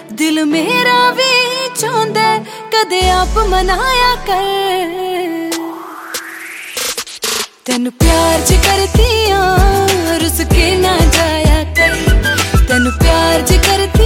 दिल मेरा भी चाहंदा कदे आप मनाया कर। तेनू प्यार ज करती रुस के ना जाया कर, तेनू प्यार ज करती